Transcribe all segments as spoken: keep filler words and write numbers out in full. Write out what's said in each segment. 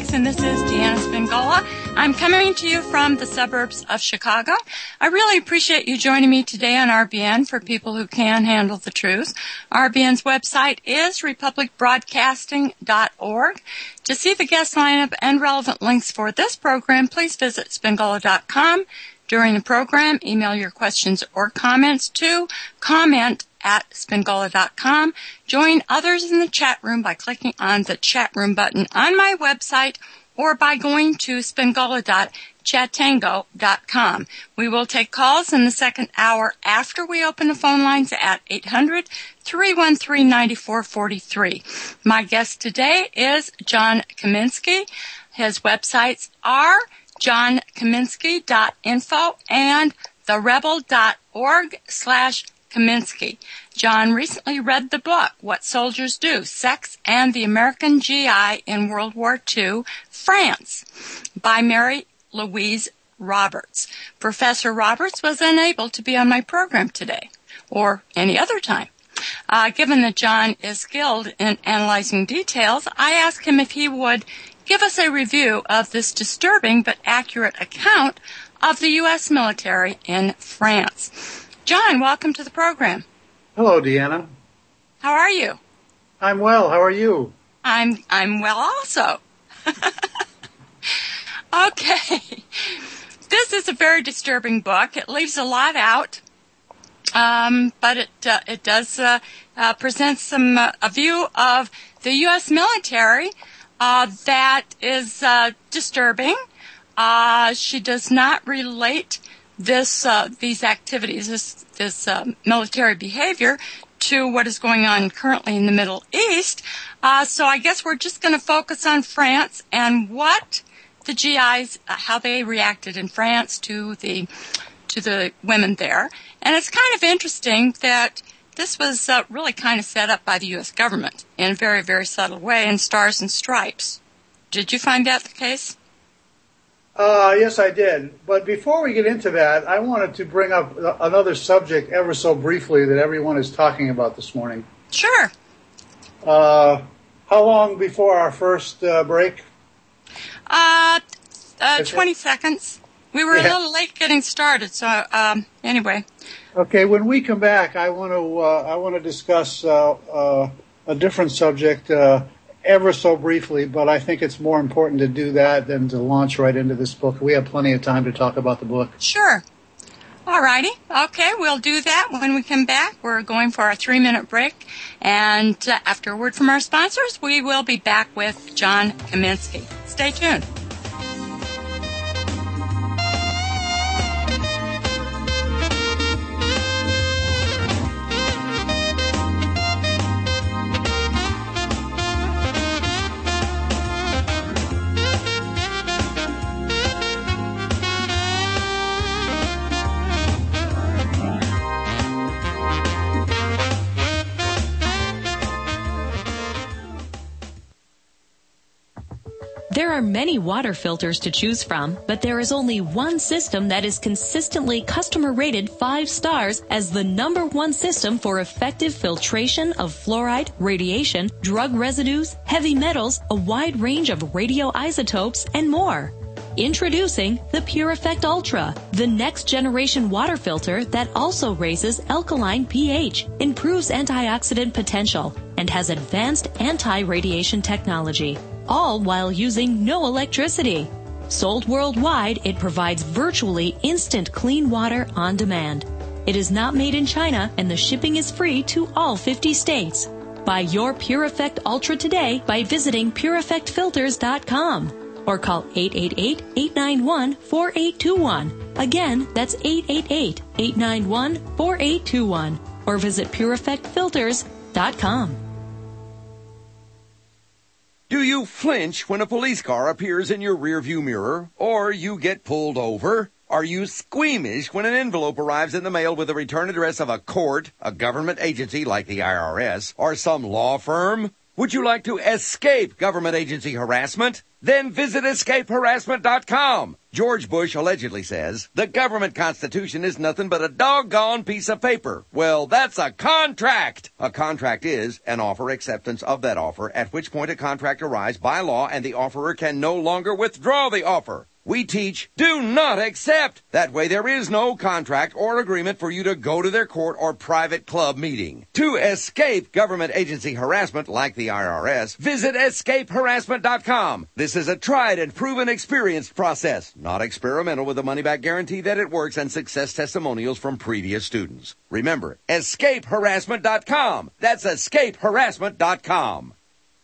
Weeks, and this is Deanna Spingola. I'm coming to you from the suburbs of Chicago. I really appreciate you joining me today on R B N for people who can handle the truth. R B N's website is republic broadcasting dot org. To see the guest lineup and relevant links for this program, please visit spingola dot com. During the program, email your questions or comments to comment at spingola dot com. Join others in the chat room by clicking on the chat room button on my website or by going to spingola dot chatango dot com. We will take calls in the second hour after we open the phone lines at eight hundred, three one three, nine four four three. My guest today is John Kaminsky. His websites are john kaminsky dot info and the rebel dot org slash Kaminsky. John recently read the book, What Soldiers Do, Sex and the American G I in World War Two, France, by Mary Louise Roberts. Professor Roberts was unable to be on my program today, or any other time. Uh, given that John is skilled in analyzing details, I asked him if he would give us a review of this disturbing but accurate account of the U S military in France. John, welcome to the program. Hello, Deanna. How are you? I'm well. How are you? I'm I'm well also. Okay. This is a very disturbing book. It leaves a lot out, um, but it uh, it does uh, uh, present some uh, a view of the U S military uh, that is uh, disturbing. Uh, she does not relate this uh, these activities, this this uh, military behavior, to what is going on currently in the Middle East. Uh, so I guess we're just going to focus on France and what the G Is, uh, how they reacted in France to the to the women there. And it's kind of interesting that this was uh, really kind of set up by the U S government in a very, very subtle way in Stars and Stripes. Did you find that the case? Uh, yes, I did. But before we get into that, I wanted to bring up another subject ever so briefly that everyone is talking about this morning. Sure. Uh, how long before our first uh, break? Uh, uh twenty seconds. We were Yeah. a little late getting started, so um, anyway. Okay, when we come back, I want to uh, I want to discuss uh, uh, a different subject uh, ever so briefly, but I think it's more important to do that than to launch right into this book. We have plenty of time to talk about the book. Sure. All righty. Okay, we'll do that when we come back. We're going for a three-minute break, and uh, after a word from our sponsors, we will be back with John Kaminsky. Stay tuned. There are many water filters to choose from, but there is only one system that is consistently customer-rated five stars as the number one system for effective filtration of fluoride, radiation, drug residues, heavy metals, a wide range of radioisotopes, and more. Introducing the Pure Effect Ultra, the next generation water filter that also raises alkaline pH, improves antioxidant potential, and has advanced anti-radiation technology, all while using no electricity. Sold worldwide, it provides virtually instant clean water on demand. It is not made in China, and the shipping is free to all fifty states. Buy your Pure Effect Ultra today by visiting pure effect filters dot com. Or call eight eight eight, eight nine one, four eight two one. Again, that's eight eight eight, eight nine one, four eight two one. Or visit pure effect filters dot com. Do you flinch when a police car appears in your rearview mirror, or you get pulled over? Are you squeamish when an envelope arrives in the mail with the return address of a court, a government agency like the I R S, or some law firm? Would you like to escape government agency harassment? Then visit escape harassment dot com. George Bush allegedly says, the government constitution is nothing but a doggone piece of paper. Well, that's a contract. A contract is an offer acceptance of that offer, at which point a contract arrives by law and the offerer can no longer withdraw the offer. We teach, do not accept. That way there is no contract or agreement for you to go to their court or private club meeting. To escape government agency harassment like the I R S, visit escape harassment dot com. This is a tried and proven experienced process, not experimental, with a money-back guarantee that it works and success testimonials from previous students. Remember, escape harassment dot com. That's escape harassment dot com.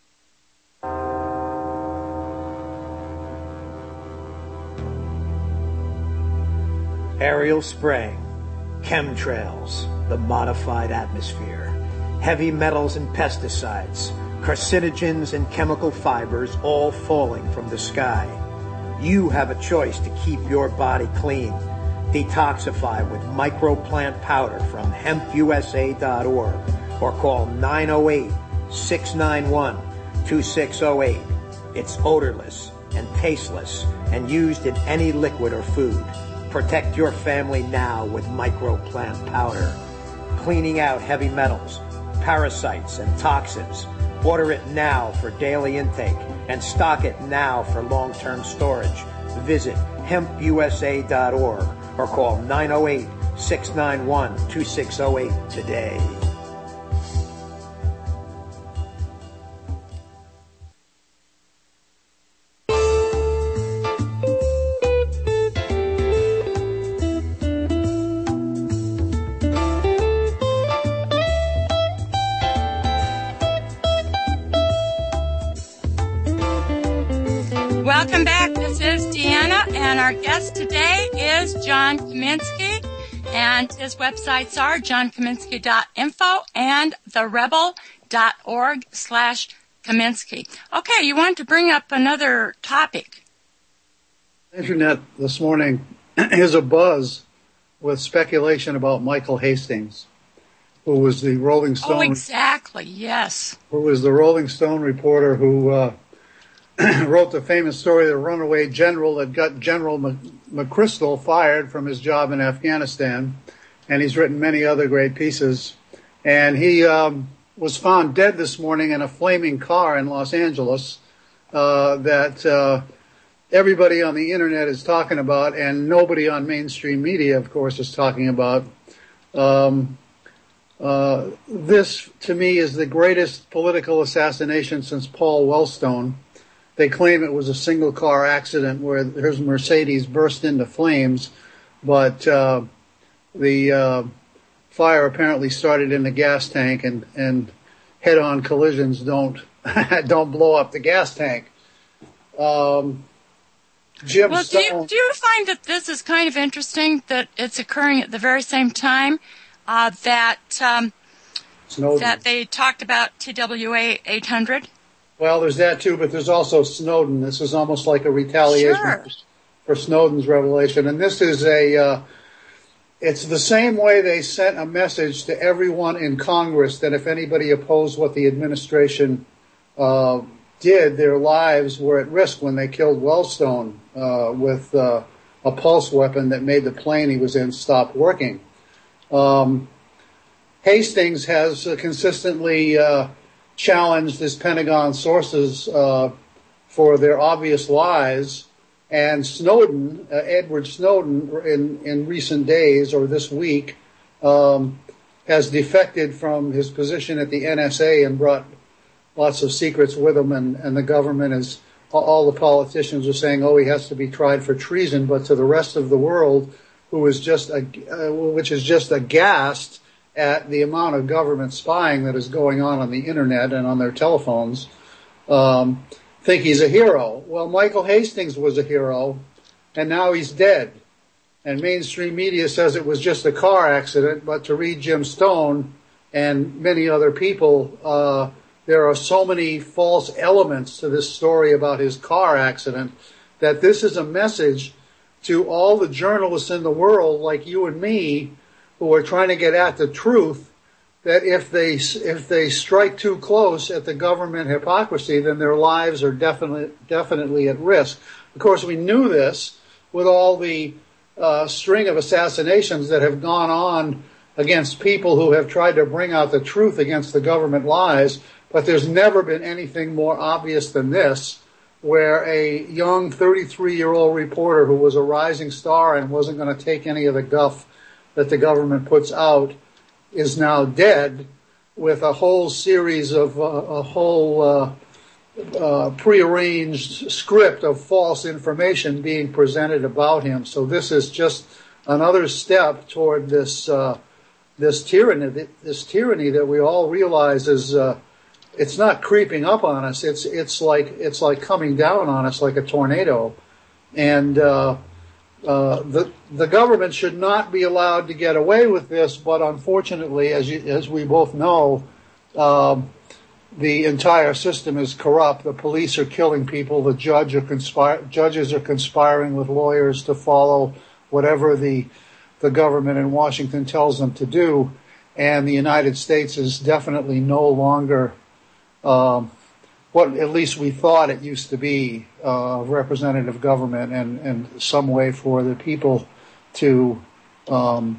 Aerial spraying, chemtrails, the modified atmosphere, heavy metals and pesticides, carcinogens and chemical fibers all falling from the sky. You have a choice to keep your body clean. Detoxify with microplant powder from hemp U S A dot org or call nine oh eight, six nine one, two six oh eight. It's odorless and tasteless and used in any liquid or food. Protect your family now with microplant powder. Cleaning out heavy metals, parasites, and toxins. Order it now for daily intake and stock it now for long-term storage. Visit hemp U S A dot org or call nine oh eight, six nine one, two six oh eight today. Welcome back. This is Deanna, and our guest today is John Kaminsky, and his websites are john kaminsky dot info and the rebel dot org slash Kaminsky. Okay, you want to bring up another topic. The Internet this morning is abuzz with speculation about Michael Hastings, who was the Rolling Stone. Oh, exactly, yes. Who was the Rolling Stone reporter who uh, wrote the famous story of the runaway general that got General McChrystal fired from his job in Afghanistan. And he's written many other great pieces. And he um, was found dead this morning in a flaming car in Los Angeles uh, that uh, everybody on the Internet is talking about, and nobody on mainstream media, of course, is talking about. Um, uh, this, to me, is the greatest political assassination since Paul Wellstone. They claim it was a single car accident where his Mercedes burst into flames, but uh, the uh, fire apparently started in the gas tank, and, and head-on collisions don't don't blow up the gas tank. Um, Jim well, Stone, do you, do you find that this is kind of interesting that it's occurring at the very same time uh, that um, that they talked about T W A eight hundred? Well, there's that too, but there's also Snowden. This is almost like a retaliation sure. for, for Snowden's revelation. And this is a, uh, it's the same way they sent a message to everyone in Congress that if anybody opposed what the administration uh, did, their lives were at risk when they killed Wellstone uh, with uh, a pulse weapon that made the plane he was in stop working. Um, Hastings has uh, consistently uh, challenged his Pentagon sources uh, for their obvious lies, and Snowden, uh, Edward Snowden, in, in recent days or this week, um, has defected from his position at the N S A and brought lots of secrets with him, and, and the government is, all the politicians are saying, oh, he has to be tried for treason, but to the rest of the world, who is just, a, uh, which is just aghast at the amount of government spying that is going on on the Internet and on their telephones, um, think he's a hero. Well, Michael Hastings was a hero, and now he's dead. And mainstream media says it was just a car accident, but to read Jim Stone and many other people, uh, there are so many false elements to this story about his car accident that this is a message to all the journalists in the world, like you and me, who are trying to get at the truth, that if they if they strike too close at the government hypocrisy, then their lives are definitely definitely at risk. Of course, we knew this with all the uh, string of assassinations that have gone on against people who have tried to bring out the truth against the government lies. But there's never been anything more obvious than this, where a young thirty-three-year-old reporter who was a rising star and wasn't going to take any of the guff that the government puts out is now dead, with a whole series of uh, a whole uh, uh, prearranged script of false information being presented about him. So this is just another step toward this uh, this tyranny, this tyranny that we all realize is uh, it's not creeping up on us. It's it's like it's like coming down on us like a tornado, and uh, uh, the the government should not be allowed to get away with this. But unfortunately, as you, as we both know, um, the entire system is corrupt. The police are killing people. The judge are conspire, judges are conspiring with lawyers to follow whatever the the government in Washington tells them to do, and the United States is definitely no longer Um, what at least we thought it used to be, uh, representative government and, and some way for the people to um,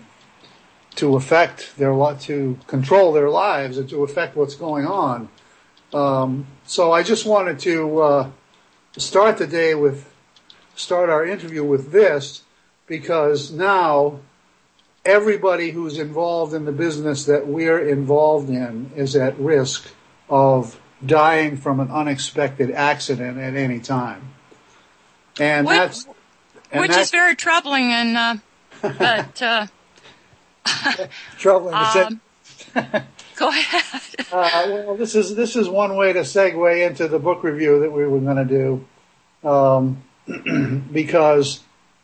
to affect their to control their lives and to affect what's going on. Um, so I just wanted to uh, start the day with start our interview with this, because now everybody who's involved in the business that we're involved in is at risk of dying from an unexpected accident at any time, and which, that's and which that's, is very troubling. And uh, but uh, troubling to say. Um, go ahead. uh, well, this is this is one way to segue into the book review that we were going to do, um, because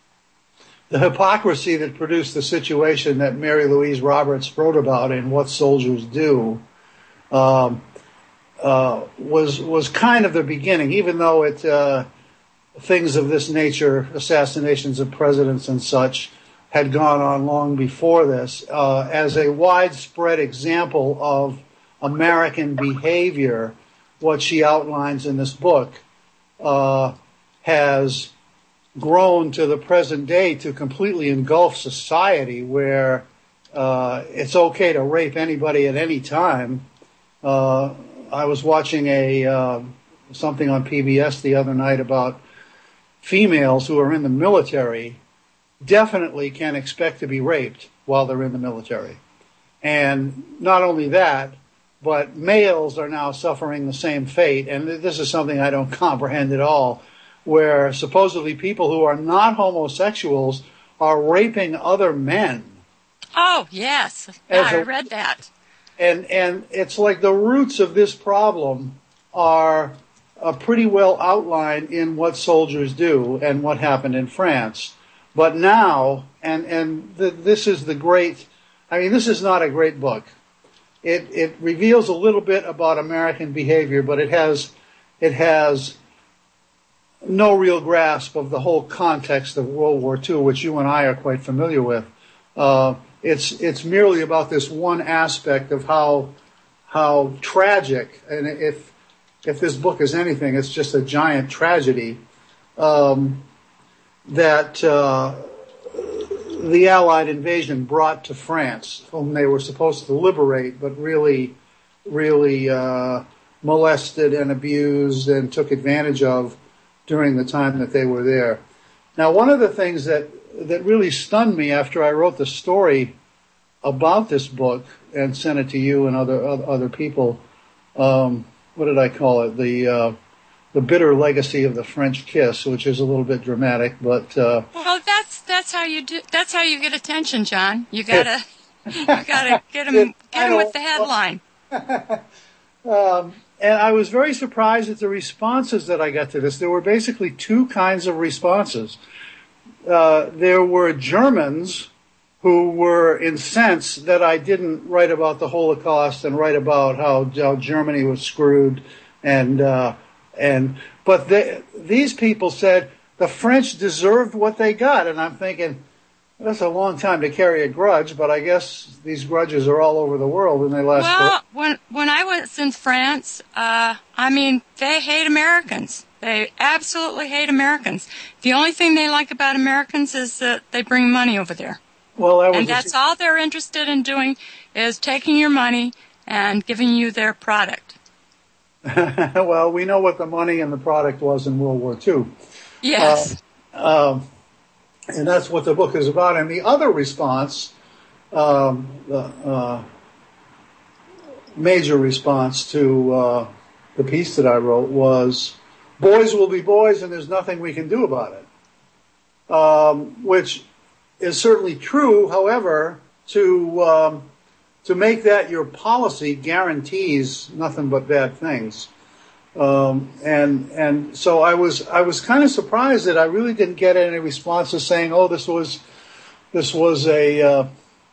the hypocrisy that produced the situation that Mary Louise Roberts wrote about in What Soldiers Do. Um, Uh, was was kind of the beginning, even though it uh, things of this nature, assassinations of presidents and such, had gone on long before this. Uh, as a widespread example of American behavior, what she outlines in this book uh, has grown to the present day to completely engulf society, where uh, it's okay to rape anybody at any time. Uh, I was watching a uh, something on P B S the other night about females who are in the military definitely can expect to be raped while they're in the military. And not only that, but males are now suffering the same fate. And this is something I don't comprehend at all, where supposedly people who are not homosexuals are raping other men. Oh, yes. Yeah, I read that. And and it's like the roots of this problem are uh, pretty well outlined in What Soldiers Do and what happened in France. But now, and and the, this is the great, I mean, this is not a great book. It it reveals a little bit about American behavior, but it has it has no real grasp of the whole context of World War Two, which you and I are quite familiar with. Uh, It's it's merely about this one aspect of how how tragic, and if if this book is anything, it's just a giant tragedy, um, that uh, the Allied invasion brought to France, whom they were supposed to liberate, but really, really uh, molested and abused and took advantage of during the time that they were there. Now, one of the things that that really stunned me after I wrote the story about this book and sent it to you and other other people, um, what did I call it? The uh, the bitter legacy of the French kiss, which is a little bit dramatic, but uh, well, that's that's how you do. That's how you get attention, John. You gotta you gotta get them get them with the headline. um, and I was very surprised at the responses that I got to this. There were basically two kinds of responses. Uh, there were Germans who were incensed that I didn't write about the Holocaust and write about how, how Germany was screwed, and uh, and but they, these people said the French deserved what they got, and I'm thinking, That's a long time to carry a grudge, but I guess these grudges are all over the world and they last. Well, when when I was in France, uh, I mean, they hate Americans. They absolutely hate Americans. The only thing they like about Americans is that they bring money over there. Well, that was and that's all they're interested in doing is taking your money and giving you their product. Well, we know what the money and the product was in World War Two. Yes. Uh, um, and that's what the book is about. And the other response, um, the uh, major response to uh, the piece that I wrote was, boys will be boys and there's nothing we can do about it. Um, which is certainly true. However, to um, to make that your policy guarantees nothing but bad things. Um, and and so I was I was kind of surprised that I really didn't get any responses saying, oh, this was this was a uh,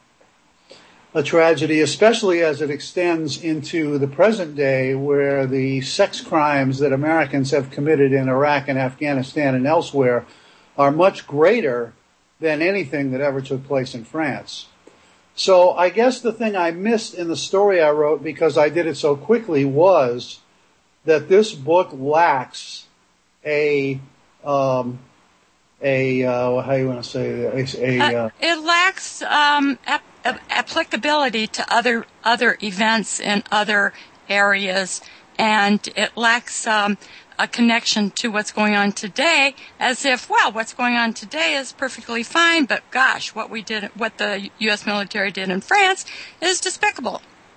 a tragedy, especially as it extends into the present day, where the sex crimes that Americans have committed in Iraq and Afghanistan and elsewhere are much greater than anything that ever took place in France. So I guess the thing I missed in the story I wrote, because I did it so quickly, was that this book lacks a um, a uh, how you want to say it? A, a, uh, uh, it lacks um, ap- ap- applicability to other other events in other areas, and it lacks um, a connection to what's going on today. As if, well, what's going on today is perfectly fine, but gosh, what we did, what the U S military did in France, is despicable.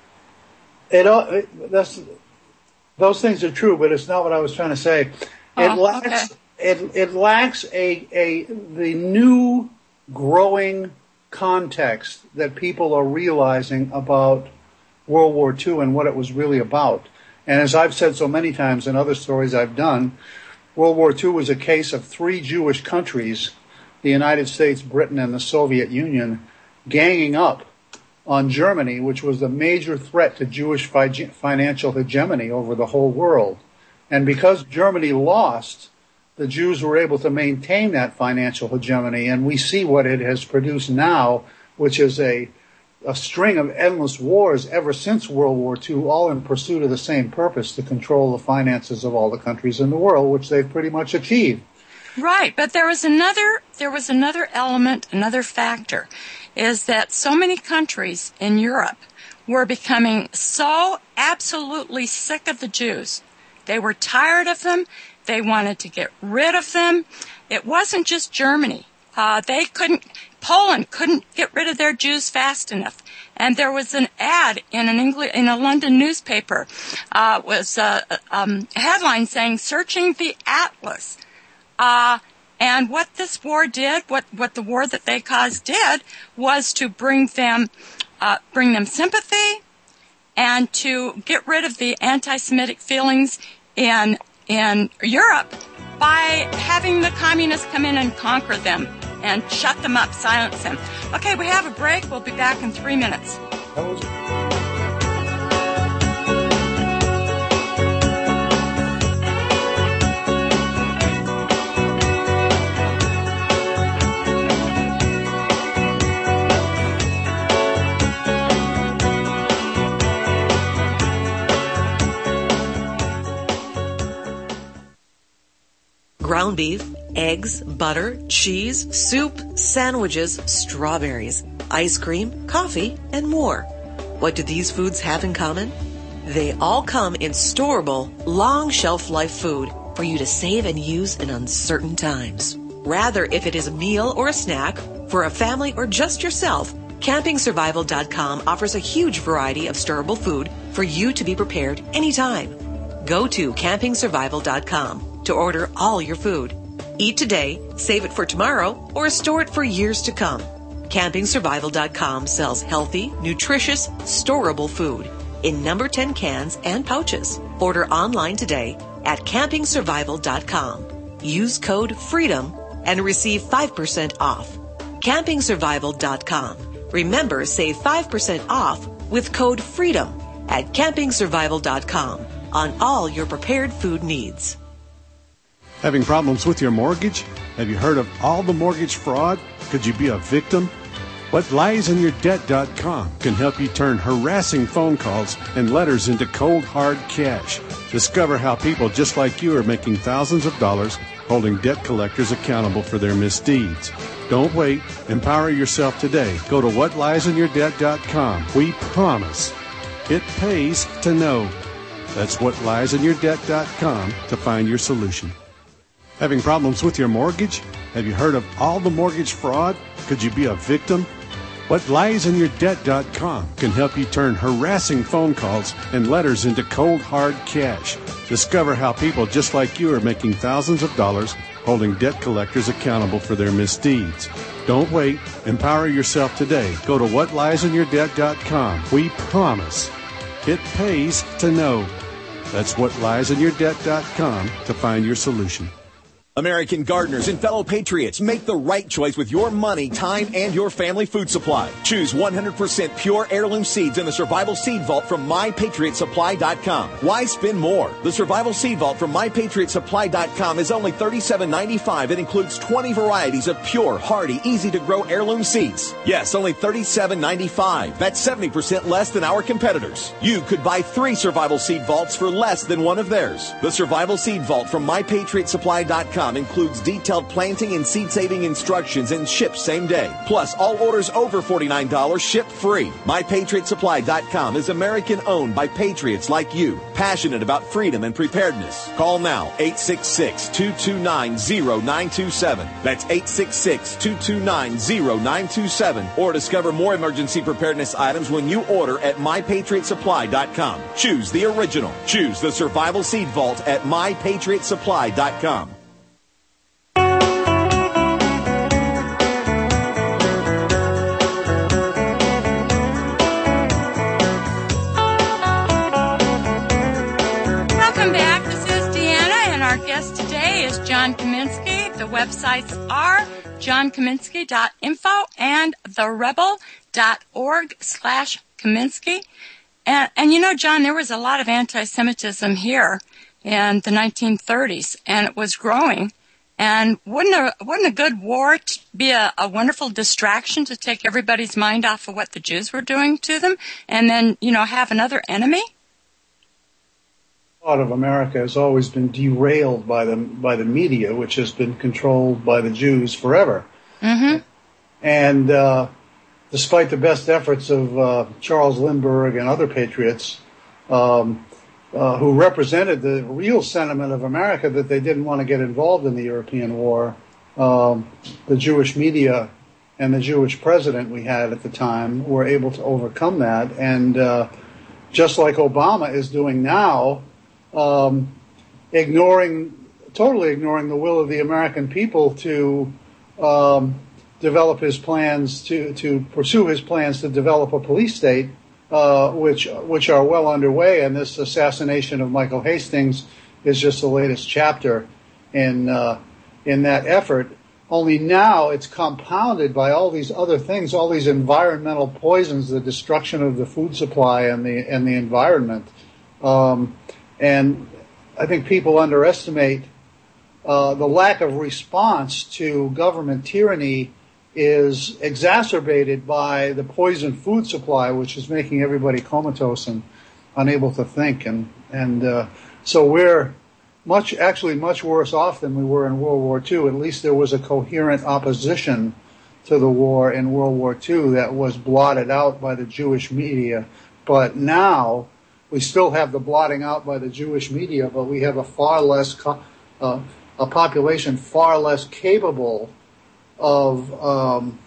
It, it that's. Those things are true, but it's not what I was trying to say. It oh, lacks okay. it, it lacks a a the new growing context that people are realizing about World War Two and what it was really about. And as I've said so many times in other stories I've done, World War Two was a case of three Jewish countries, the United States, Britain, and the Soviet Union, ganging up on Germany, which was a major threat to Jewish fi- financial hegemony over the whole world. And because Germany lost, the Jews were able to maintain that financial hegemony, and we see what it has produced now, which is a, a string of endless wars ever since World War Two, all in pursuit of the same purpose, to control the finances of all the countries in the world, which they've pretty much achieved. Right, but there was another there was another element, another factor, is that so many countries in Europe were becoming so absolutely sick of the Jews. They were tired of them. They wanted to get rid of them. It wasn't just Germany. Uh, they couldn't, Poland couldn't get rid of their Jews fast enough. And there was an ad in an English, in a London newspaper, uh, was a, um, a headline saying, "Searching the Atlas." Uh, and what this war did, what, what the war that they caused did, was to bring them, uh, bring them sympathy and to get rid of the anti-Semitic feelings in, in Europe by having the communists come in and conquer them and shut them up, silence them. Okay, we have a break. We'll be back in three minutes. That was ground beef, eggs, butter, cheese, soup, sandwiches, strawberries, ice cream, coffee, and more. What do these foods have in common? They all come in storable, long shelf life food for you to save and use in uncertain times. Rather, if it is a meal or a snack, for a family or just yourself, Camping Survival dot com offers a huge variety of storable food for you to be prepared anytime. Go to Camping Survival dot com to order all your food. Eat today, save it for tomorrow, or store it for years to come. Camping Survival dot com sells healthy, nutritious, storable food in number ten cans and pouches. Order online today at Camping Survival dot com. Use code FREEDOM and receive five percent off. Camping Survival dot com. Remember, save five percent off with code FREEDOM at Camping Survival dot com on all your prepared food needs. Having problems with your mortgage? Have you heard of all the mortgage fraud? Could you be a victim? What Lies In Your Debt dot com can help you turn harassing phone calls and letters into cold, hard cash. Discover how people just like you are making thousands of dollars holding debt collectors accountable for their misdeeds. Don't wait. Empower yourself today. Go to What Lies In Your Debt dot com. We promise it pays to know. That's What Lies In Your Debt dot com to find your solution. Having problems with your mortgage? Have you heard of all the mortgage fraud? Could you be a victim? What Lies In Your Debt dot com can help you turn harassing phone calls and letters into cold, hard cash. Discover how people just like you are making thousands of dollars holding debt collectors accountable for their misdeeds. Don't wait. Empower yourself today. Go to What Lies In Your Debt dot com. We promise it pays to know. That's What Lies In Your Debt dot com to find your solution. American gardeners and fellow patriots, make the right choice with your money, time, and your family food supply. Choose one hundred percent pure heirloom seeds in the Survival Seed Vault from My Patriot Supply dot com. Why spend more? The Survival Seed Vault from My Patriot Supply dot com is only thirty-seven ninety-five and includes twenty varieties of pure, hardy, easy-to-grow heirloom seeds. Yes, only thirty-seven ninety-five. That's seventy percent less than our competitors. You could buy three Survival Seed Vaults for less than one of theirs. The Survival Seed Vault from My Patriot Supply dot com includes detailed planting and seed-saving instructions and ships same day. Plus, all orders over forty-nine dollars ship free. My Patriot Supply dot com is American-owned by patriots like you, passionate about freedom and preparedness. Call now, eight six six, two two nine, zero nine two seven. That's eight six six, two two nine, zero nine two seven. Or discover more emergency preparedness items when you order at My Patriot Supply dot com. Choose the original. Choose the Survival Seed Vault at My Patriot Supply dot com. John Kaminsky. The websites are john kaminsky dot info and the rebel dot org slash Kaminsky. And, and you know, John, there was a lot of anti-Semitism here in the nineteen thirties, and it was growing. And wouldn't a, wouldn't a good war t- be a, a wonderful distraction to take everybody's mind off of what the Jews were doing to them and then, you know, have another enemy? Part of America has always been derailed by the by the media, which has been controlled by the Jews forever. Mm-hmm. And uh, despite the best efforts of uh, Charles Lindbergh and other patriots um, uh, who represented the real sentiment of America that they didn't want to get involved in the European war, um, the Jewish media and the Jewish president we had at the time were able to overcome that. And uh, just like Obama is doing now, Um, ignoring, totally ignoring the will of the American people to um, develop his plans, to, to pursue his plans to develop a police state, uh, which which are well underway. And this assassination of Michael Hastings is just the latest chapter in uh, in that effort. Only now it's compounded by all these other things, all these environmental poisons, the destruction of the food supply and the and the environment. Um, And I think people underestimate uh, the lack of response to government tyranny is exacerbated by the poisoned food supply, which is making everybody comatose and unable to think. And and uh, so we're much, actually much worse off than we were in World War Two. At least there was a coherent opposition to the war in World War Two that was blotted out by the Jewish media. But now we still have the blotting out by the Jewish media, but we have a far less, co- uh, a population far less capable of um,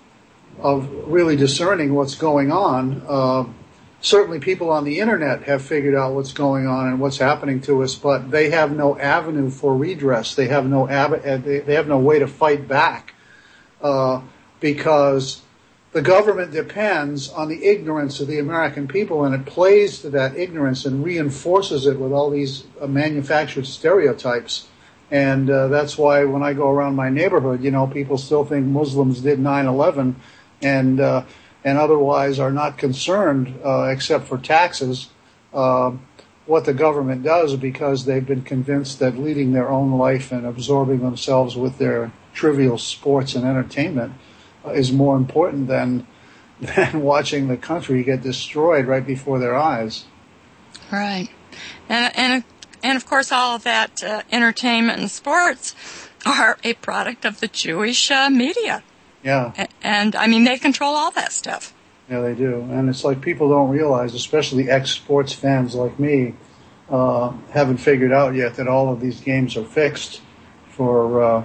of really discerning what's going on. Uh, certainly people on the internet have figured out what's going on and what's happening to us, but they have no avenue for redress. They have no ab- they have no way to fight back uh, because the government depends on the ignorance of the American people, and it plays to that ignorance and reinforces it with all these uh, manufactured stereotypes. And uh, that's why when I go around my neighborhood, you know, people still think Muslims did nine eleven and uh, and otherwise are not concerned, uh, except for taxes, uh, what the government does, because they've been convinced that leading their own life and absorbing themselves with their trivial sports and entertainment uh, is more important than than watching the country get destroyed right before their eyes. Right. And, and, and of course, all of that uh, entertainment and sports are a product of the Jewish uh, media. Yeah. And, and, I mean, they control all that stuff. Yeah, they do. And it's like people don't realize, especially ex-sports fans like me, uh, haven't figured out yet that all of these games are fixed for uh,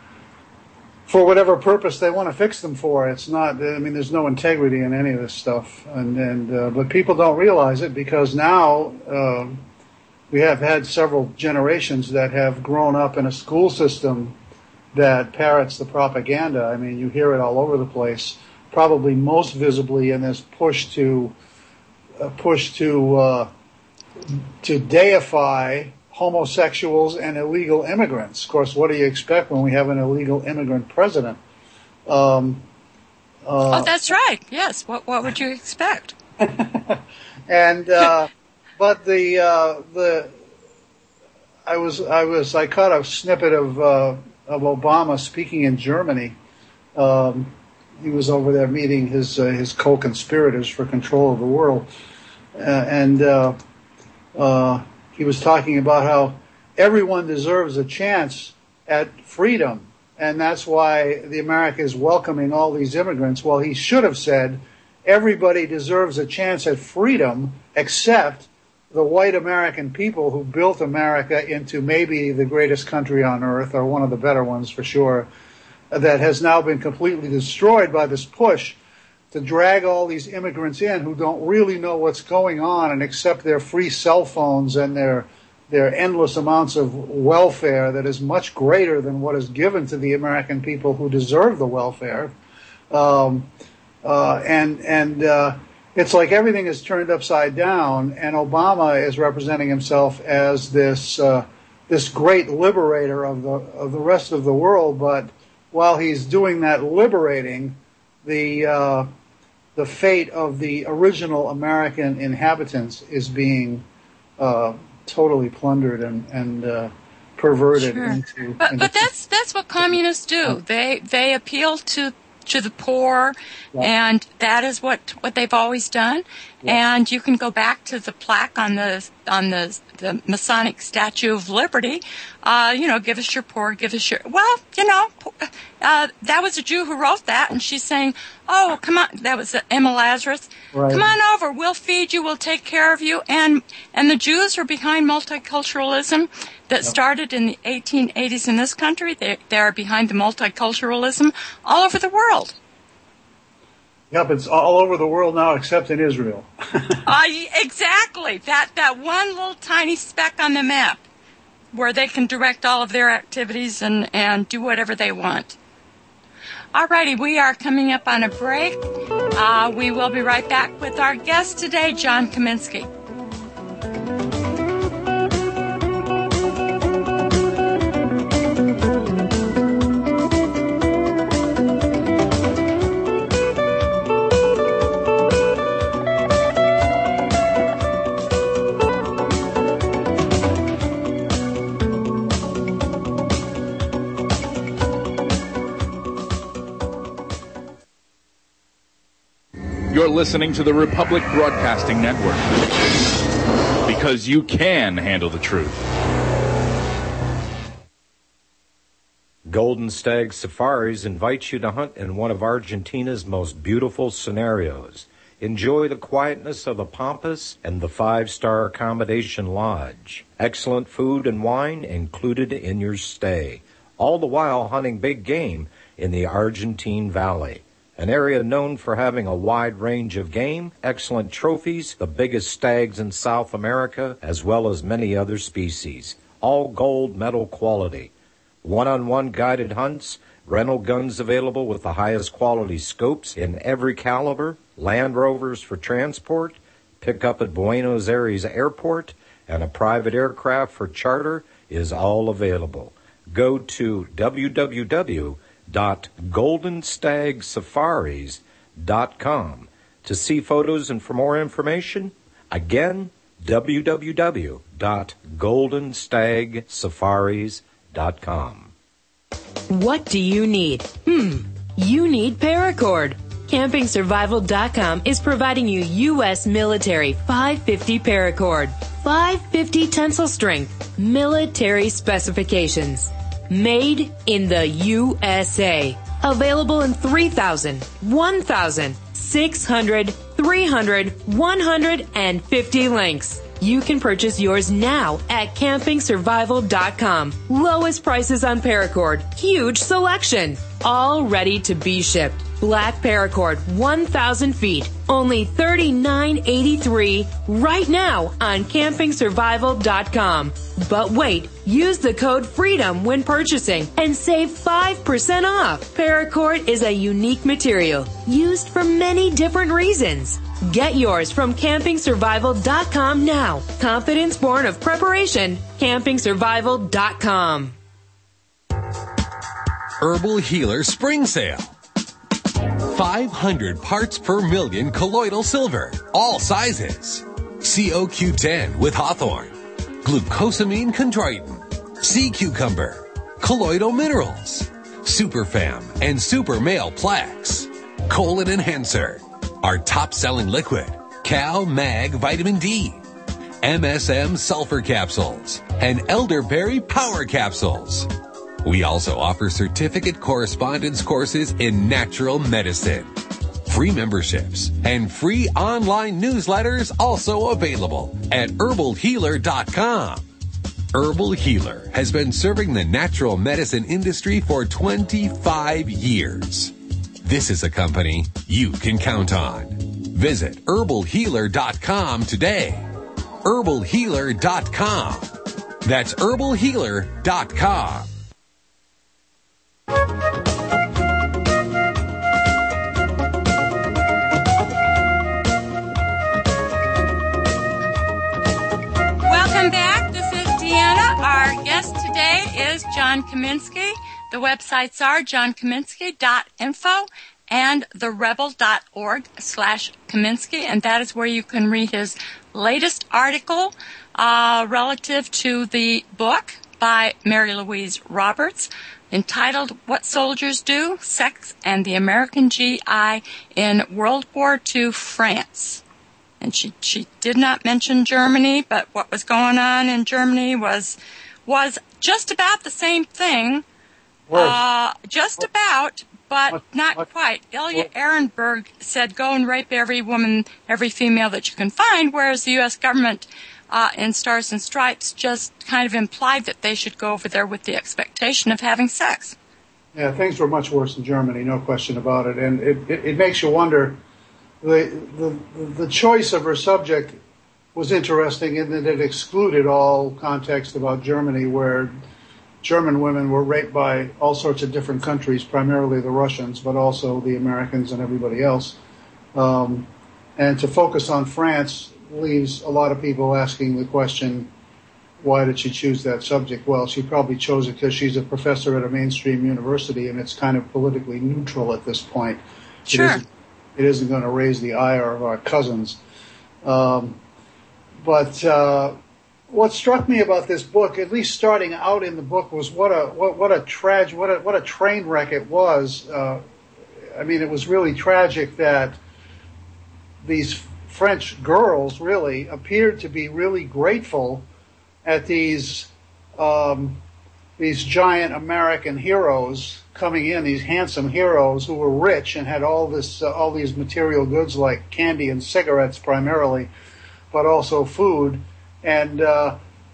for whatever purpose they want to fix them for. It's not, I mean, there's no integrity in any of this stuff. And, and uh, but people don't realize it because now uh, we have had several generations that have grown up in a school system that parrots the propaganda. I mean, you hear it all over the place. Probably most visibly in this push to uh, push to uh, to deify homosexuals and illegal immigrants. Of course, what do you expect when we have an illegal immigrant president? Um, uh, oh, that's right. Yes. What What would you expect? and uh, but the uh, the I was I was I caught a snippet of uh, of Obama speaking in Germany. Um, he was over there meeting his uh, his co-conspirators for control of the world, uh, and. Uh, uh, He was talking about how everyone deserves a chance at freedom, and that's why the America is welcoming all these immigrants. Well, he should have said everybody deserves a chance at freedom except the white American people who built America into maybe the greatest country on earth, or one of the better ones for sure, that has now been completely destroyed by this push to drag all these immigrants in who don't really know what's going on and accept their free cell phones and their their endless amounts of welfare that is much greater than what is given to the American people who deserve the welfare. Um, uh, and and uh, it's like everything is turned upside down, and Obama is representing himself as this uh, this great liberator of the of the rest of the world. But while he's doing that liberating, the uh, the fate of the original American inhabitants is being uh, totally plundered and, and uh, perverted. Sure. into. But, into but that's that's what communists do. They they appeal to to the poor, yeah. and that is what what they've always done. Yeah. And you can go back to the plaque on the on the the Masonic Statue of Liberty. Uh, you know, give us your poor, give us your. Well, you know, uh, that was a Jew who wrote that, and she's saying, "Oh, come on," that was Emma Lazarus. Right. Come on over, we'll feed you, we'll take care of you. And and the Jews are behind multiculturalism that started in the eighteen eighties in this country. They they are behind the multiculturalism all over the world. Yep, it's all over the world now except in Israel. uh, exactly. That that one little tiny speck on the map where they can direct all of their activities and, and do whatever they want. All righty, we are coming up on a break. Uh, we will be right back with our guest today, John Kaminsky. You're listening to the Republic Broadcasting Network, because you can handle the truth. Golden Stag Safaris invites you to hunt in one of Argentina's most beautiful scenarios. Enjoy the quietness of the Pampas and the five-star accommodation lodge. Excellent food and wine included in your stay, all the while hunting big game in the Argentine Valley. An area known for having a wide range of game, excellent trophies, the biggest stags in South America, as well as many other species. All gold medal quality. One-on-one guided hunts, rental guns available with the highest quality scopes in every caliber, Land Rovers for transport, pickup at Buenos Aires Airport, and a private aircraft for charter is all available. Go to w w w dot golden stag safaris dot com to see photos and for more information. Again, w w w dot golden stag safaris dot com. What do you need? Hmm, you need Paracord. Camping Survival dot com is providing you U S military five fifty Paracord. five fifty tensile strength, military specifications. Made in the U S A. Available in three thousand, one thousand, six hundred, three hundred, one hundred, and fifty links. You can purchase yours now at Camping Survival dot com. Lowest prices on Paracord. Huge selection. All ready to be shipped. Black Paracord, one thousand feet. Only thirty-nine eighty-three right now on Camping Survival dot com. But wait, use the code FREEDOM when purchasing and save five percent off. Paracord is a unique material used for many different reasons. Get yours from Camping Survival dot com now. Confidence born of preparation. Camping Survival dot com. Herbal Healer Spring Sale. five hundred parts per million colloidal silver, all sizes. C O Q ten with Hawthorne, glucosamine chondroitin, sea cucumber, colloidal minerals, Superfam and Super Male Plaques, colon enhancer, our top-selling liquid, Cal Mag Vitamin D, M S M sulfur capsules, and elderberry power capsules. We also offer certificate correspondence courses in natural medicine. Free memberships and free online newsletters also available at herbal healer dot com. Herbal Healer has been serving the natural medicine industry for twenty-five years. This is a company you can count on. Visit herbal healer dot com today. herbal healer dot com. That's herbal healer dot com. Welcome back. This is Deanna. Our guest today is John Kaminski. The websites are john kaminski dot info and the rebel dot org slash Kaminski, and that is where you can read his latest article uh, relative to the book by Mary Louise Roberts, entitled What Soldiers Do, Sex, and the American G I in World War Two France. And she, she did not mention Germany, but what was going on in Germany was was just about the same thing. Uh, just about, but not quite. Ilya Ehrenberg said, go and rape every woman, every female that you can find, whereas the U S government Uh, in Stars and Stripes just kind of implied that they should go over there with the expectation of having sex. Yeah, things were much worse in Germany, no question about it. And it, it, it makes you wonder, the, the the choice of her subject was interesting in that it excluded all context about Germany, where German women were raped by all sorts of different countries, primarily the Russians, but also the Americans and everybody else. Um, and to focus on France leaves a lot of people asking the question, why did she choose that subject? Well, she probably chose it because she's a professor at a mainstream university, and it's kind of politically neutral at this point. Sure. It isn't, it isn't going to raise the ire of our cousins. Um, but uh, what struck me about this book, at least starting out in the book, was what a what, what a trag what a what a train wreck it was. Uh, I mean, it was really tragic that these French girls really appeared to be really grateful at these um, these giant American heroes coming in, these handsome heroes who were rich and had all this uh, all these material goods like candy and cigarettes primarily, but also food. And uh,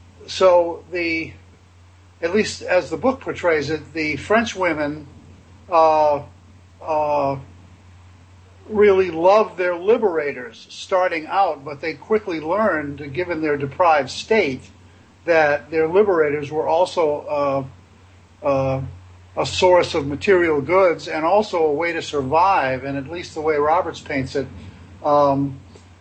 so the, at least as the book portrays it, the French women uh, uh, really loved their liberators starting out, but they quickly learned, given their deprived state, that their liberators were also uh, uh, a source of material goods and also a way to survive. And at least the way Roberts paints it, um,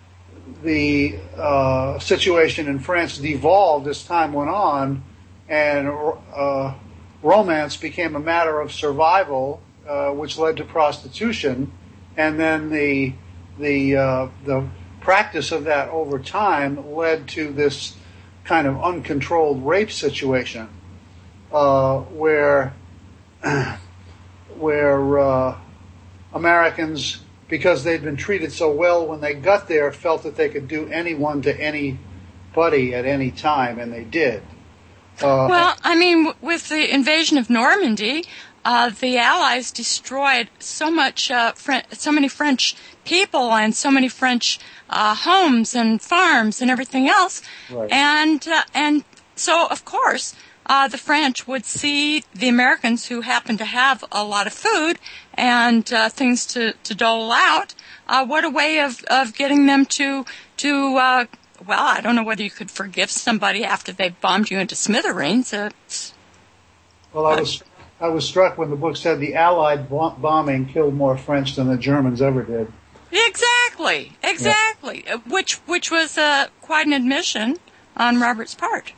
the uh, situation in France devolved as time went on, and uh, romance became a matter of survival, uh, which led to prostitution. And then the the uh, the practice of that over time led to this kind of uncontrolled rape situation, uh, where where uh, Americans, because they'd been treated so well when they got there, felt that they could do anyone to anybody at any time, and they did. Uh, well, I mean, w- with the invasion of Normandy, uh, the Allies destroyed so much, uh, Fre- so many French people and so many French uh, homes and farms and everything else, right. and uh, and so of course. Uh, the French would see the Americans who happened to have a lot of food and uh, things to, to dole out. Uh, what a way of, of getting them to, to uh, well, I don't know whether you could forgive somebody after they've bombed you into smithereens. It's, well, I was I was struck when the book said the Allied bombing killed more French than the Germans ever did. Exactly, exactly, yeah. which which was uh, quite an admission on Robert's part.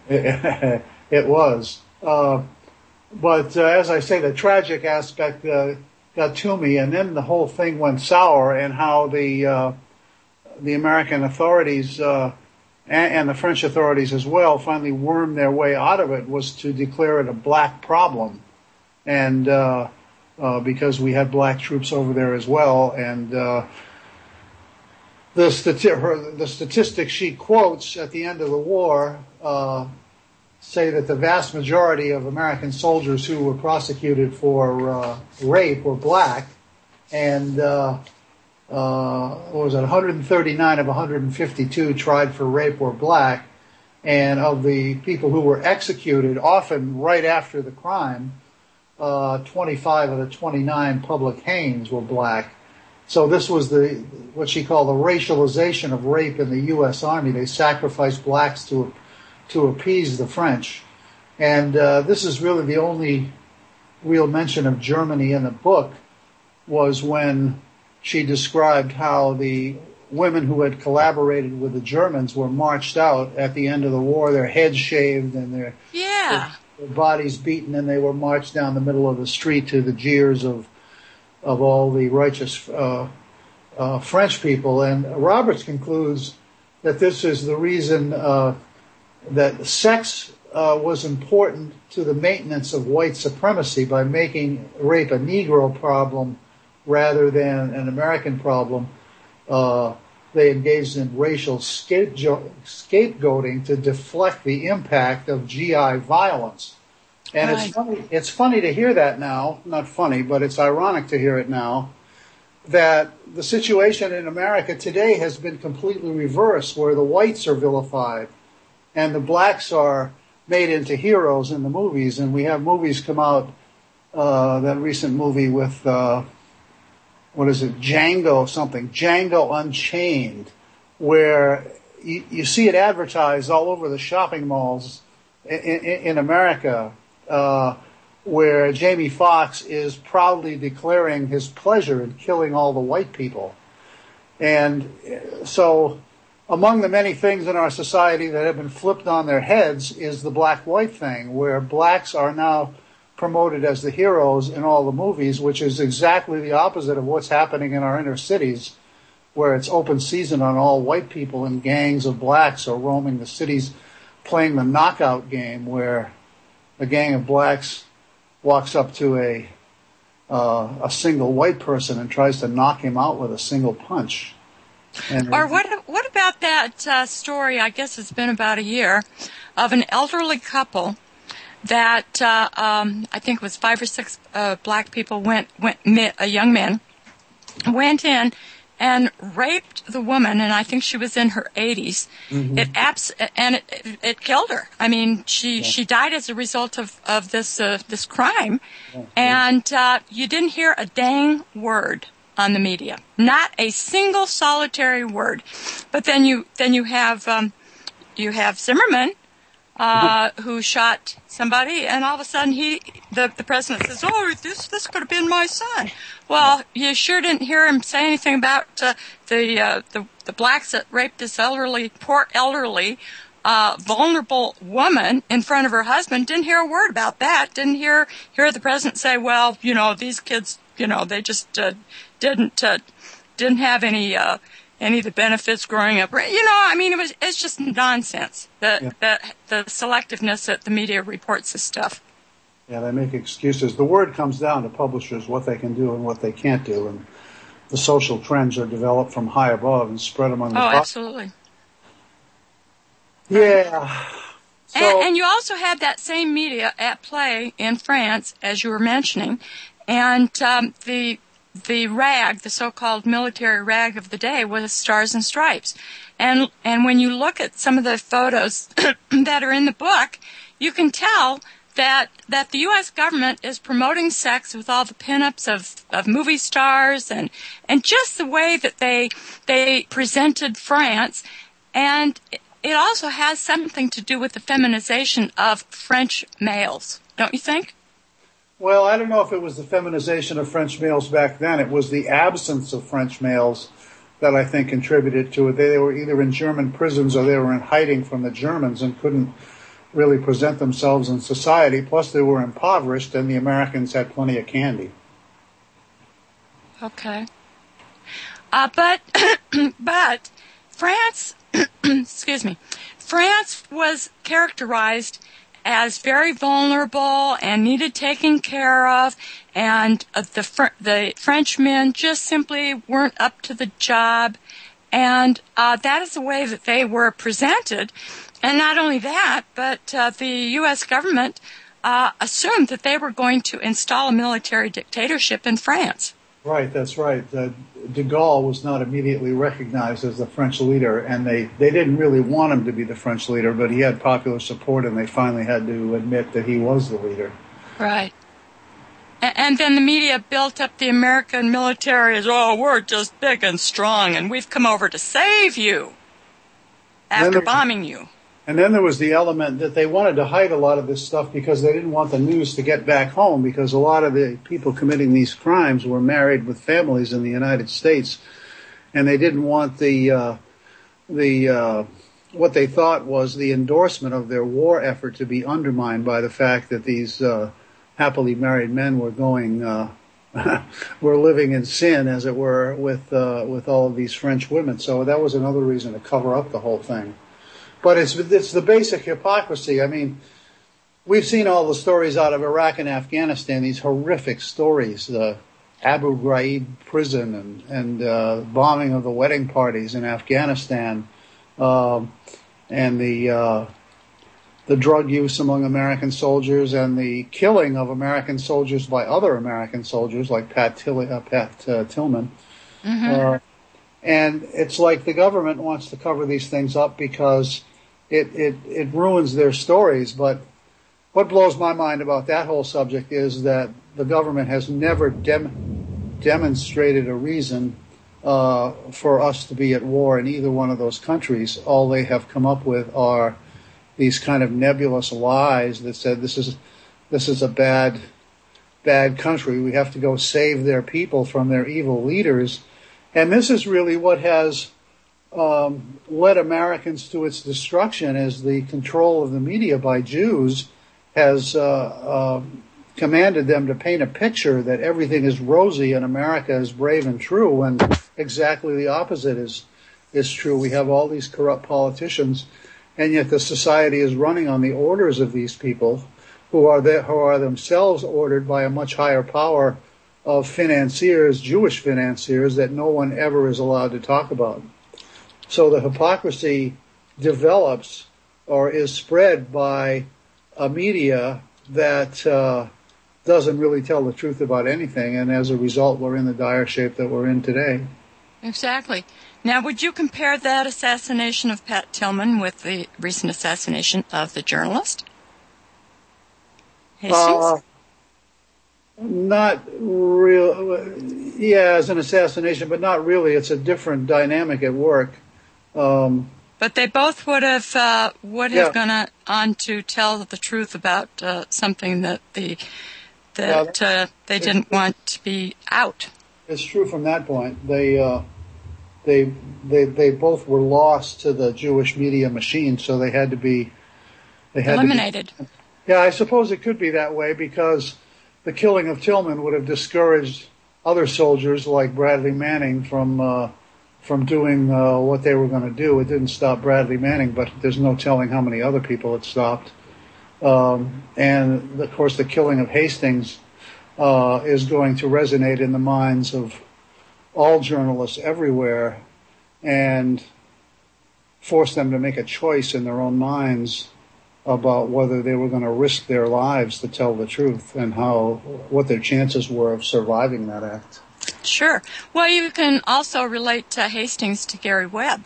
It was. Uh, but uh, as I say, the tragic aspect uh, got to me, and then the whole thing went sour, and how the uh, the American authorities uh, and, and the French authorities as well finally wormed their way out of it was to declare it a black problem. And uh, uh, because we had black troops over there as well, and uh, the, stati- her, the statistics she quotes at the end of the war uh, say that the vast majority of American soldiers who were prosecuted for uh, rape were black, and uh, uh, what was it, one hundred thirty-nine of one hundred fifty-two tried for rape were black, and of the people who were executed, often right after the crime, uh, twenty-five of the twenty-nine public hangings were black. So this was the what she called the racialization of rape in the U S Army. They sacrificed blacks to to appease the French. And uh, this is really the only real mention of Germany in the book, was when she described how the women who had collaborated with the Germans were marched out at the end of the war, their heads shaved and their, yeah. their, their bodies beaten, and they were marched down the middle of the street to the jeers of of all the righteous uh, uh, French people. And Roberts concludes that this is the reason uh, that sex uh, was important to the maintenance of white supremacy by making rape a Negro problem rather than an American problem. Uh, they engaged in racial scapegoat- scapegoating to deflect the impact of G I violence. And right. it's funny, it's funny to hear that now, not funny, but it's ironic to hear it now, that the situation in America today has been completely reversed, where the whites are vilified and the blacks are made into heroes in the movies. And we have movies come out, uh, that recent movie with, uh, what is it, Django something, Django Unchained, where you, you see it advertised all over the shopping malls in, in, in America, uh, where Jamie Foxx is proudly declaring his pleasure in killing all the white people. And so among the many things in our society that have been flipped on their heads is the black-white thing, where blacks are now promoted as the heroes in all the movies, which is exactly the opposite of what's happening in our inner cities, where it's open season on all white people, and gangs of blacks are roaming the cities playing the knockout game, where a gang of blacks walks up to a uh, a single white person and tries to knock him out with a single punch. And or what what about that uh, story, I guess it's been about a year, of an elderly couple that uh, um, I think it was five or six uh, black people went, went a young man, went in and raped the woman, and I think she was in her eighties. Mm-hmm. It abs- and it, it, it killed her. I mean, she, yeah. she died as a result of, of this uh, this crime, yeah. and uh, you didn't hear a dang word on the media, not a single solitary word. But then you then you have um, you have Zimmerman, uh, who shot somebody, and all of a sudden he the, the president says, "Oh, this this could have been my son." Well, you sure didn't hear him say anything about uh, the, uh, the the blacks that raped this elderly, poor elderly, uh, vulnerable woman in front of her husband. Didn't hear a word about that. Didn't hear hear the president say, "Well, you know, these kids, you know, they just uh, didn't uh, didn't have any uh, any of the benefits growing up." You know, I mean, it was it's just nonsense. The yeah. the the selectiveness that the media reports this stuff. Yeah, they make excuses. The word comes down to publishers, what they can do and what they can't do, and the social trends are developed from high above and spread among the Oh, pop- absolutely. Yeah. So, and, and you also had that same media at play in France, as you were mentioning, and um, the the rag, the so-called military rag of the day, was Stars and Stripes. And and when you look at some of the photos that are in the book, you can tell that that the U S government is promoting sex with all the pinups of, of movie stars and and just the way that they they presented France. And it also has something to do with the feminization of French males, don't you think? Well, I don't know if it was the feminization of French males back then. It was the absence of French males that I think contributed to it. They, they were either in German prisons or they were in hiding from the Germans and couldn't really present themselves in society. Plus, they were impoverished, and the Americans had plenty of candy. Okay. Uh, but, but France, excuse me, France was characterized as very vulnerable and needed taking care of, and uh, the Fr- the Frenchmen just simply weren't up to the job, and uh, that is the way that they were presented. And not only that, but uh, the U S government uh, assumed that they were going to install a military dictatorship in France. Right, that's right. Uh, de Gaulle was not immediately recognized as the French leader, and they, they didn't really want him to be the French leader, but he had popular support, and they finally had to admit that he was the leader. Right. And, and then the media built up the American military as, oh, we're just big and strong, and we've come over to save you after there, bombing you. And then there was the element that they wanted to hide a lot of this stuff because they didn't want the news to get back home, because a lot of the people committing these crimes were married with families in the United States, and they didn't want the uh, the uh, what they thought was the endorsement of their war effort to be undermined by the fact that these uh, happily married men were going uh, were living in sin, as it were, with uh, with all of these French women. So that was another reason to cover up the whole thing. But it's it's the basic hypocrisy. I mean, we've seen all the stories out of Iraq and Afghanistan, these horrific stories, the Abu Ghraib prison and, and uh, bombing of the wedding parties in Afghanistan, um, and the uh, the drug use among American soldiers and the killing of American soldiers by other American soldiers like Pat, Till- uh, Pat uh, Tillman. Mm-hmm. Uh, and it's like the government wants to cover these things up because It, it, it ruins their stories. But what blows my mind about that whole subject is that the government has never dem- demonstrated a reason uh, for us to be at war in either one of those countries. All they have come up with are these kind of nebulous lies that said this is this is a bad bad country. We have to go save their people from their evil leaders. And this is really what has Um, led Americans to its destruction, as the control of the media by Jews has uh, uh, commanded them to paint a picture that everything is rosy and America is brave and true, when exactly the opposite is is true. We have all these corrupt politicians, and yet the society is running on the orders of these people, who are the, who are themselves ordered by a much higher power of financiers, Jewish financiers, that no one ever is allowed to talk about. So the hypocrisy develops or is spread by a media that uh, doesn't really tell the truth about anything, and as a result, we're in the dire shape that we're in today. Exactly. Now, would you compare that assassination of Pat Tillman with the recent assassination of the journalist? Uh, not real. Yeah, as an assassination, but not really. It's a different dynamic at work. Um, but they both would have uh, would have yeah. gone on to tell the truth about uh, something that the that uh, they didn't want to be out. It's true from that point. They uh, they they they both were lost to the Jewish media machine, so they had to be they had eliminated. To be, yeah, I suppose it could be that way, because the killing of Tillman would have discouraged other soldiers like Bradley Manning from uh, from doing uh, what they were going to do. It didn't stop Bradley Manning, but there's no telling how many other people it stopped. Um, and, of course, the killing of Hastings uh, is going to resonate in the minds of all journalists everywhere and force them to make a choice in their own minds about whether they were going to risk their lives to tell the truth and how what their chances were of surviving that act. Sure. Well, you can also relate to Hastings to Gary Webb.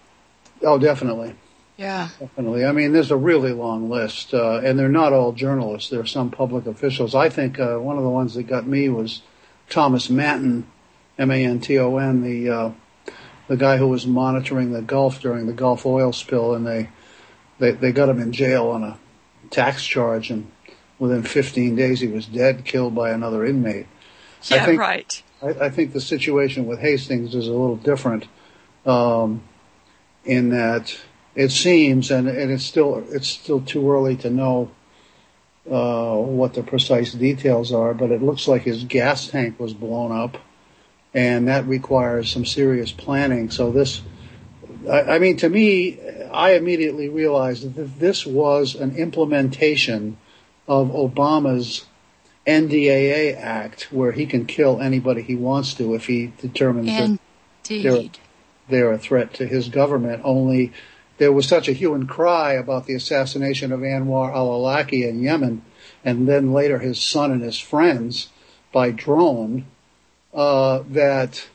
Oh, definitely. Yeah. Definitely. I mean, there's a really long list, uh, and they're not all journalists. There are some public officials. I think uh, one of the ones that got me was Thomas Manton, M A N T O N, the uh, the guy who was monitoring the Gulf during the Gulf oil spill, and they, they, they got him in jail on a tax charge, and within fifteen days he was dead, killed by another inmate. Yeah, I think, right. I, I think the situation with Hastings is a little different um, in that it seems, and, and it's still it's still too early to know uh, what the precise details are, but it looks like his gas tank was blown up, and that requires some serious planning. So this, I, I mean, to me, I immediately realized that this was an implementation of Obama's N D A A Act, where he can kill anybody he wants to if he determines Indeed. that they're, they're a threat to his government. Only there was such a hue and cry about the assassination of Anwar al-Awlaki in Yemen, and then later his son and his friends by drone, uh, that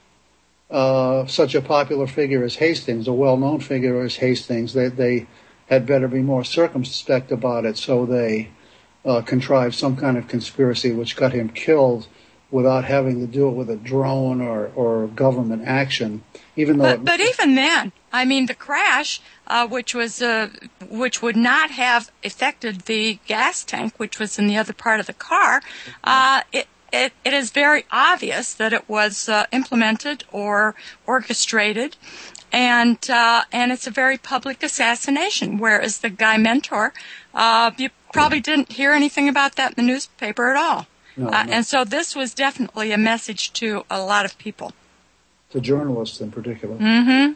uh, such a popular figure as Hastings, a well-known figure as Hastings, they, they had better be more circumspect about it, so they uh, contrived some kind of conspiracy which got him killed without having to do it with a drone or, or government action. Even though, but, it, but even then, I mean, the crash, uh, which was uh, which would not have affected the gas tank, which was in the other part of the car, uh, it, it it is very obvious that it was uh, implemented or orchestrated, and uh, and it's a very public assassination. Whereas the Guy Mentor, uh, you probably didn't hear anything about that in the newspaper at all. No, uh, no. And so this was definitely a message to a lot of people. To journalists in particular. Mm-hmm.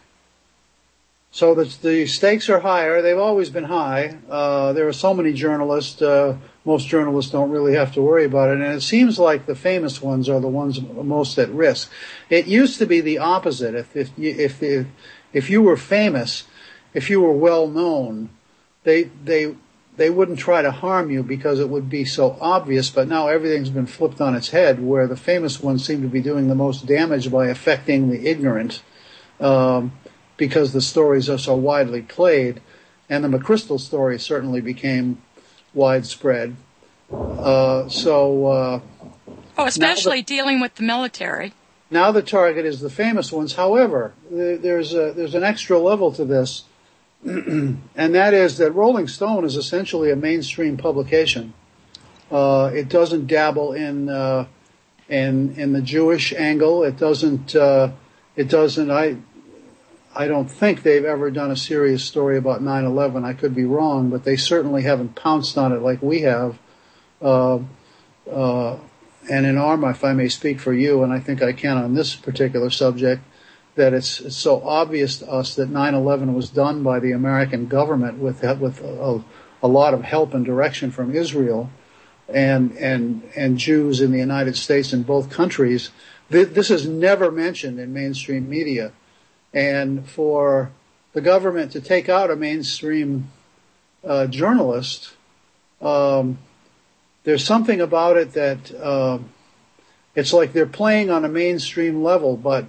So the, the stakes are higher. They've always been high. Uh, there are so many journalists. Uh, most journalists don't really have to worry about it. And it seems like the famous ones are the ones most at risk. It used to be the opposite. If, if, if, if, if you were famous, if you were well known, they, they, they wouldn't try to harm you because it would be so obvious, but now everything's been flipped on its head, where the famous ones seem to be doing the most damage by affecting the ignorant, um, because the stories are so widely played, and the McChrystal story certainly became widespread. Uh, so, uh, oh, especially the, dealing with the military. Now the target is the famous ones. However, there's a, there's an extra level to this. And that is that Rolling Stone is essentially a mainstream publication. Uh, it doesn't dabble in uh, in in the Jewish angle. It doesn't. Uh, it doesn't. I I don't think they've ever done a serious story about nine eleven. I could be wrong, but they certainly haven't pounced on it like we have. Uh, uh, and in ARMA, if I may speak for you, and I think I can on this particular subject, that it's, it's so obvious to us that nine eleven was done by the American government with with a, a lot of help and direction from Israel and and and Jews in the United States and both countries. This is never mentioned in mainstream media, and for the government to take out a mainstream uh, journalist, um, there's something about it that uh, it's like they're playing on a mainstream level, but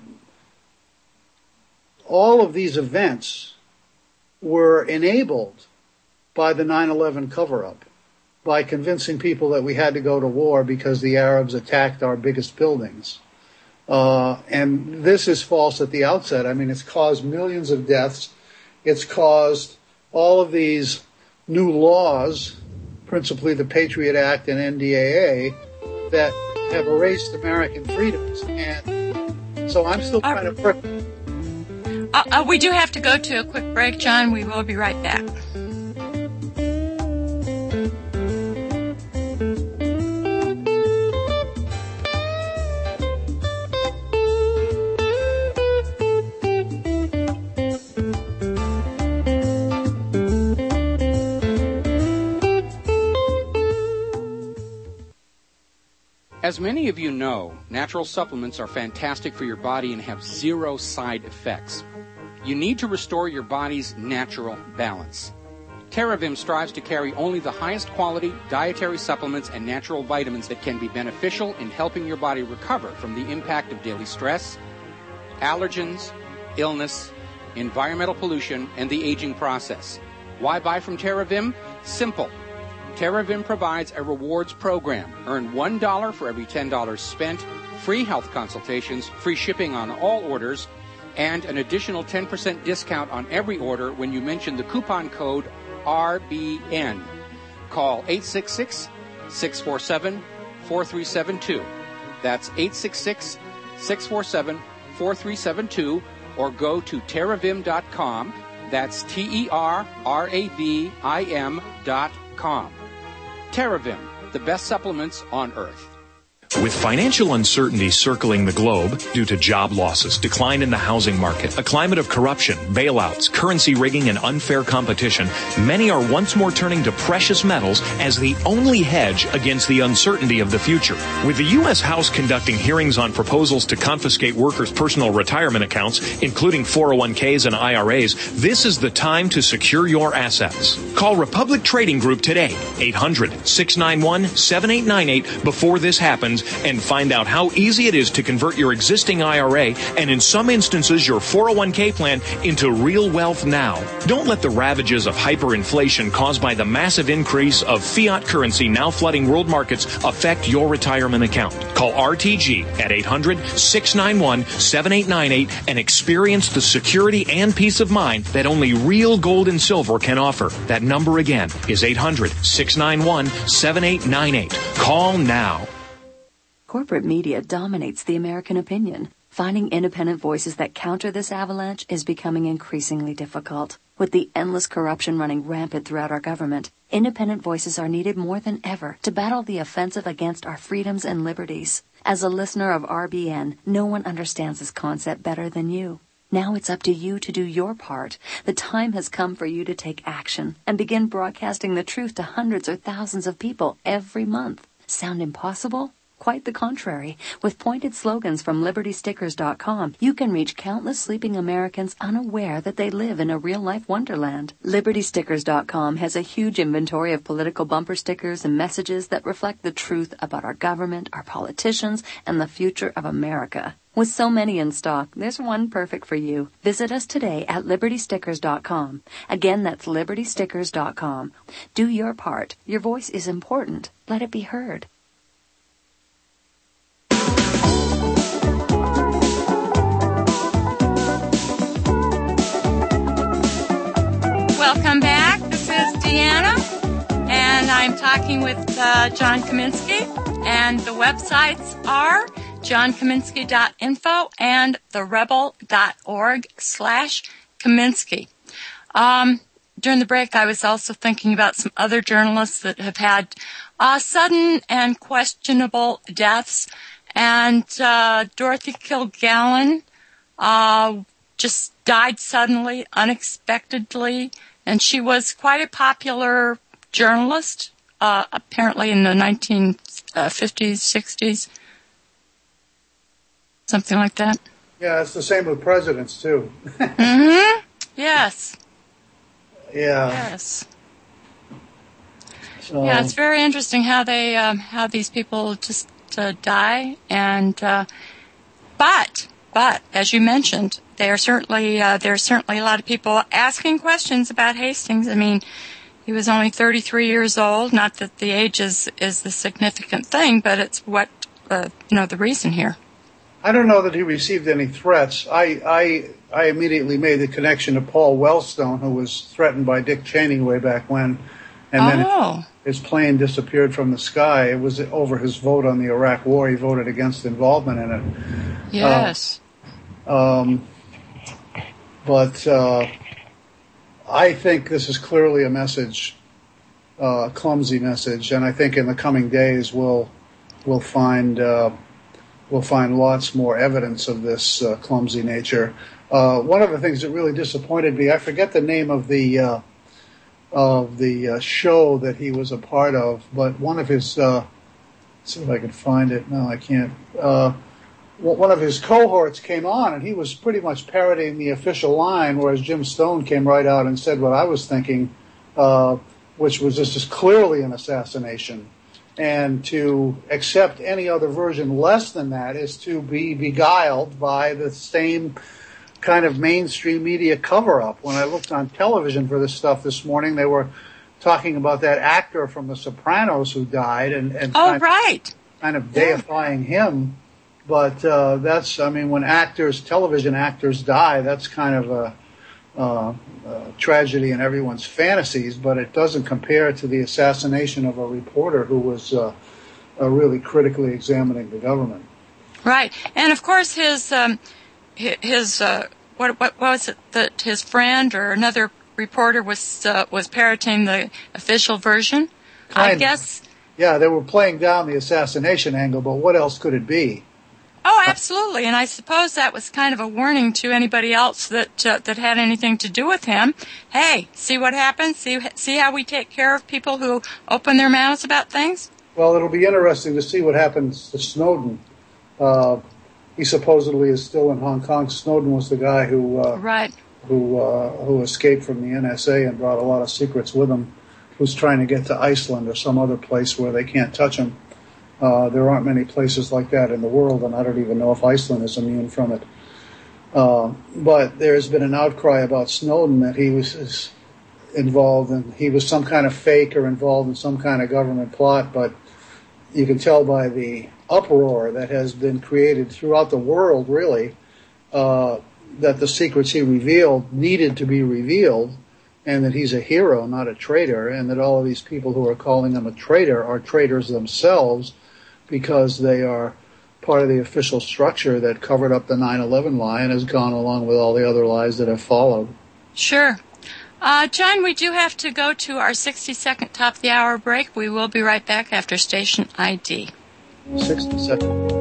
all of these events were enabled by the nine eleven cover-up, by convincing people that we had to go to war because the Arabs attacked our biggest buildings. Uh, and this is false at the outset. I mean, it's caused millions of deaths. It's caused all of these new laws, principally the Patriot Act and N D A A, that have erased American freedoms. And so I'm still trying to... Per- Uh, uh, we do have to go to a quick break, John. We will be right back. As many of you know, natural supplements are fantastic for your body and have zero side effects. You need to restore your body's natural balance. TerraVim strives to carry only the highest quality dietary supplements and natural vitamins that can be beneficial in helping your body recover from the impact of daily stress, allergens, illness, environmental pollution, and the aging process. Why buy from TerraVim? Simple. TerraVim provides a rewards program. Earn one dollar for every ten dollars spent, free health consultations, free shipping on all orders, and an additional ten percent discount on every order when you mention the coupon code R B N. Call eight six six, six four seven, four three seven two. That's eight six six, six four seven, four three seven two, or go to terravim dot com. That's T E R R A V I M dot com. TerraVim, the best supplements on earth. With financial uncertainty circling the globe due to job losses, decline in the housing market, a climate of corruption, bailouts, currency rigging, and unfair competition, many are once more turning to precious metals as the only hedge against the uncertainty of the future. With the U S House conducting hearings on proposals to confiscate workers' personal retirement accounts, including four oh one k's and I R A's, this is the time to secure your assets. Call Republic Trading Group today, eight hundred, six nine one, seven eight nine eight, before this happens, and find out how easy it is to convert your existing I R A and, in some instances, your four oh one k plan into real wealth now. Don't let the ravages of hyperinflation caused by the massive increase of fiat currency now flooding world markets affect your retirement account. Call R T G at eight hundred, six nine one, seven eight nine eight and experience the security and peace of mind that only real gold and silver can offer. That number again is eight hundred, six nine one, seven eight nine eight. Call now. Corporate media dominates the American opinion. Finding independent voices that counter this avalanche is becoming increasingly difficult. With the endless corruption running rampant throughout our government, independent voices are needed more than ever to battle the offensive against our freedoms and liberties. As a listener of R B N, no one understands this concept better than you. Now it's up to you to do your part. The time has come for you to take action and begin broadcasting the truth to hundreds or thousands of people every month. Sound impossible? Quite the contrary. With pointed slogans from liberty stickers dot com, you can reach countless sleeping Americans unaware that they live in a real-life wonderland. liberty stickers dot com has a huge inventory of political bumper stickers and messages that reflect the truth about our government, our politicians, and the future of America. With so many in stock, there's one perfect for you. Visit us today at liberty stickers dot com. Again, that's liberty stickers dot com. Do your part. Your voice is important. Let it be heard. Welcome back. This is Deanna, and I'm talking with uh, John Kaminsky, and the websites are john kaminsky dot info and the rebel dot org slash Kaminsky. Um, during the break, I was also thinking about some other journalists that have had uh, sudden and questionable deaths, and uh, Dorothy Kilgallen uh, just died suddenly, unexpectedly. And she was quite a popular journalist, uh, apparently in the nineteen fifties, sixties, something like that. Yeah, it's the same with presidents, too. Mm-hmm. Yes. Yeah. Yes. So, yeah, it's very interesting how they, um, how these people just uh, die. And, uh, but, but, as you mentioned, There are certainly uh, there are certainly a lot of people asking questions about Hastings. I mean, he was only thirty-three years old. Not that the age is, is the significant thing, but it's what uh, you know the reason here. I don't know that he received any threats. I I I immediately made the connection to Paul Wellstone, who was threatened by Dick Cheney way back when, and then oh. his plane disappeared from the sky. It was over his vote on the Iraq War. He voted against involvement in it. Yes. Uh, um. But uh, I think this is clearly a message, uh, a clumsy message, and I think in the coming days we'll we'll find uh, we'll find lots more evidence of this uh, clumsy nature. Uh, one of the things that really disappointed me, I forget the name of the uh, of the uh, show that he was a part of, but one of his uh, see if I can find it. No, I can't. Uh, one of his cohorts came on, and he was pretty much parroting the official line, whereas Jim Stone came right out and said what I was thinking, uh, which was this is clearly an assassination. And to accept any other version less than that is to be beguiled by the same kind of mainstream media cover-up. When I looked on television for this stuff this morning, they were talking about that actor from The Sopranos who died, and, and oh, kind, right. kind of deifying him. But uh, that's, I mean, when actors, television actors die, that's kind of a, uh, a tragedy in everyone's fantasies, but it doesn't compare to the assassination of a reporter who was uh, uh, really critically examining the government. Right. And, of course, his, um, his uh, what, what was it that his friend or another reporter was uh, was parroting the official version? Kind I guess. Of. Yeah, they were playing down the assassination angle, but what else could it be? Oh, absolutely. And I suppose that was kind of a warning to anybody else that uh, that had anything to do with him. Hey, see what happens? See see how we take care of people who open their mouths about things? Well, it'll be interesting to see what happens to Snowden. Uh, he supposedly is still in Hong Kong. Snowden was the guy who uh, right. who uh, who escaped from the N S A and brought a lot of secrets with him, who's trying to get to Iceland or some other place where they can't touch him. Uh, there aren't many places like that in the world, and I don't even know if Iceland is immune from it. Uh, but there's been an outcry about Snowden that he was is involved in, he was some kind of fake or involved in some kind of government plot, but you can tell by the uproar that has been created throughout the world, really, uh, that the secrets he revealed needed to be revealed, and that he's a hero, not a traitor, and that all of these people who are calling him a traitor are traitors themselves, because they are part of the official structure that covered up the nine eleven lie and has gone along with all the other lies that have followed. Sure. Uh, John, we do have to go to our sixty-second top of the hour break. We will be right back after station I D. sixty seconds.